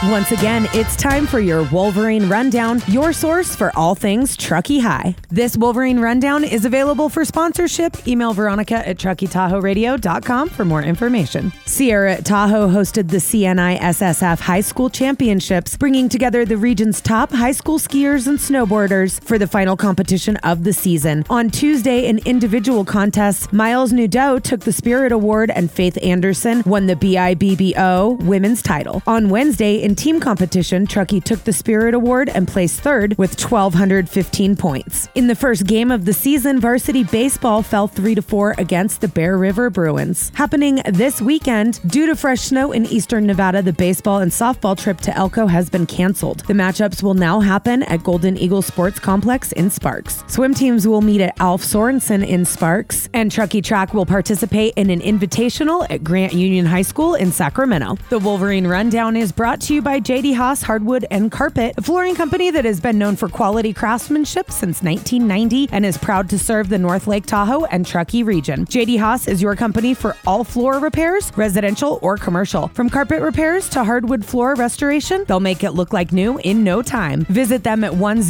Once again, it's time for your Wolverine Rundown, your source for all things Truckee High. This Wolverine Rundown is available for sponsorship. Email Veronica at TruckeeTahoeRadio.com for more information. Sierra at Tahoe hosted the CNI SSF High School Championships, bringing together the region's top high school skiers and snowboarders for the final competition of the season. On Tuesday, in individual contests, Miles Nudo took the Spirit Award and Faith Anderson won the BIBBO women's title. On Wednesday, in team competition, Truckee took the Spirit Award and placed third with 1,215 points. In the first game of the season, varsity baseball fell 3-4 against the Bear River Bruins. Happening this weekend, due to fresh snow in eastern Nevada, the baseball and softball trip to Elko has been canceled. The matchups will now happen at Golden Eagle Sports Complex in Sparks. Swim teams will meet at Alf Sorensen in Sparks, and Truckee Track will participate in an invitational at Grant Union High School in Sacramento. The Wolverine Rundown is brought to you by J.D. Haas Hardwood and Carpet, a flooring company that has been known for quality craftsmanship since 1990 and is proud to serve the North Lake Tahoe and Truckee region. J.D. Haas is your company for all floor repairs, residential or commercial. From carpet repairs to hardwood floor restoration, they'll make it look like new in no time. Visit them at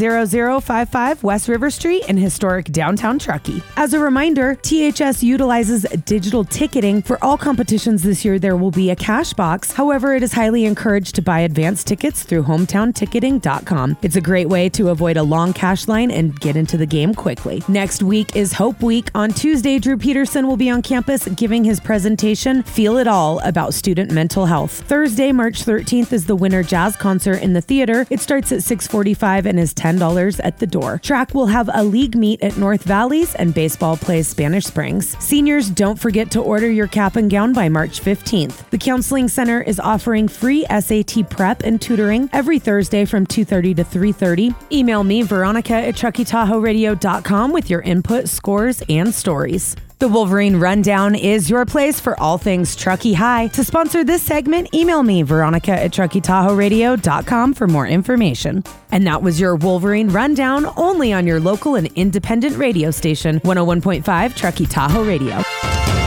10055 West River Street in historic downtown Truckee. As a reminder, THS utilizes digital ticketing. For all competitions this year, there will be a cash box. However, it is highly encouraged to buy advance tickets through hometownticketing.com. It's a great way to avoid a long cash line and get into the game quickly. Next week is Hope Week. On Tuesday, Drew Peterson will be on campus giving his presentation, Feel It All, about student mental health. Thursday, March 13th is the Winter Jazz Concert in the theater. It starts at 6:45 and is $10 at the door. Track will have a league meet at North Valleys and baseball plays Spanish Springs. Seniors, don't forget to order your cap and gown by March 15th. The Counseling Center is offering free SAT prep and tutoring every Thursday from 2:30 to 3:30. Email me, Veronica at TruckeeTahoeRadio.com with your input, scores, and stories. The Wolverine Rundown is your place for all things Truckee High. To sponsor this segment, email me, Veronica at TruckeeTahoeRadio.com for more information. And that was your Wolverine Rundown, only on your local and independent radio station, 101.5 Truckee Tahoe Radio.